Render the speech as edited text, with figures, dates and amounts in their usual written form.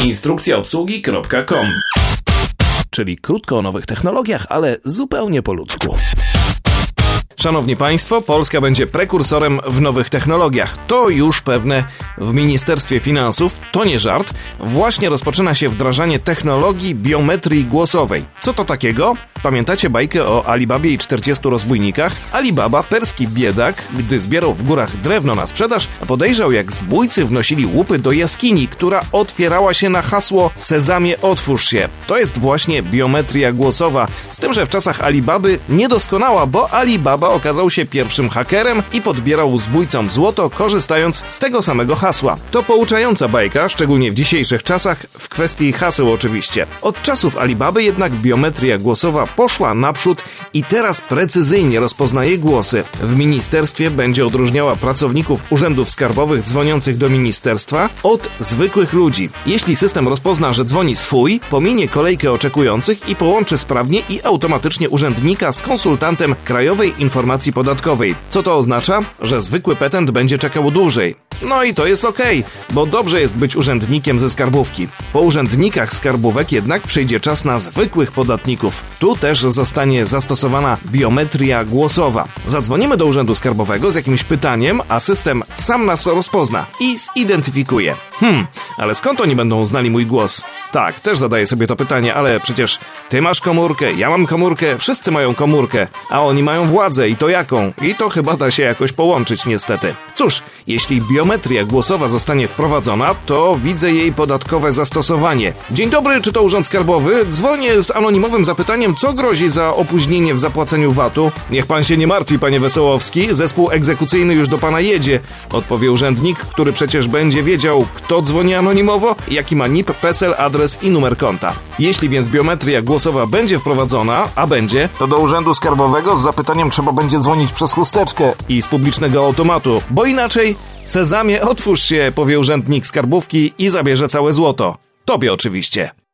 Instrukcjaobsługi.com. Czyli krótko o nowych technologiach, ale zupełnie po ludzku. Szanowni Państwo, Polska będzie prekursorem w nowych technologiach. To już pewne. W Ministerstwie Finansów, to nie żart, właśnie rozpoczyna się wdrażanie technologii biometrii głosowej. Co to takiego? Pamiętacie bajkę o Alibabie i 40 rozbójnikach? Alibaba, perski biedak, gdy zbierał w górach drewno na sprzedaż, podejrzał, jak zbójcy wnosili łupy do jaskini, która otwierała się na hasło „Sezamie, otwórz się”. To jest właśnie biometria głosowa, z tym, że w czasach Alibaby niedoskonała, bo Alibaba okazał się pierwszym hakerem i podbierał zbójcom złoto, korzystając z tego samego hasła. To pouczająca bajka, szczególnie w dzisiejszych czasach, w kwestii haseł oczywiście. Od czasów Alibaby jednak biometria głosowa poszła naprzód i teraz precyzyjnie rozpoznaje głosy. W ministerstwie będzie odróżniała pracowników urzędów skarbowych dzwoniących do ministerstwa od zwykłych ludzi. Jeśli system rozpozna, że dzwoni swój, pominie kolejkę oczekujących i połączy sprawnie i automatycznie urzędnika z konsultantem Krajowej Informacji Podatkowej. Co to oznacza? Że zwykły petent będzie czekał dłużej. No i to jest okej, bo dobrze jest być urzędnikiem ze skarbówki. Po urzędnikach skarbówek jednak przyjdzie czas na zwykłych podatników. Tu też zostanie zastosowana biometria głosowa. Zadzwonimy do urzędu skarbowego z jakimś pytaniem, a system sam nas rozpozna i zidentyfikuje. Ale skąd oni będą znali mój głos? Tak, też zadaję sobie to pytanie, ale przecież ty masz komórkę, ja mam komórkę, wszyscy mają komórkę, a oni mają władzę i to jaką? I to chyba da się jakoś połączyć niestety. Cóż, jeśli biometria głosowa zostanie wprowadzona, to widzę jej podatkowe zastosowanie. Dzień dobry, czy to Urząd Skarbowy? Dzwonię z anonimowym zapytaniem, co grozi za opóźnienie w zapłaceniu VAT-u? Niech pan się nie martwi, panie Wesołowski, zespół egzekucyjny już do pana jedzie, odpowie urzędnik, który przecież będzie wiedział, kto dzwoni anonimowo, jaki ma NIP, PESEL, adres i numer konta. Jeśli więc biometria głosowa będzie wprowadzona, a będzie, to do Urzędu Skarbowego z zapytaniem trzeba będzie dzwonić przez chusteczkę i z publicznego automatu, bo inaczej Sezamie, otwórz się, powie urzędnik skarbówki i zabierze całe złoto. Tobie oczywiście.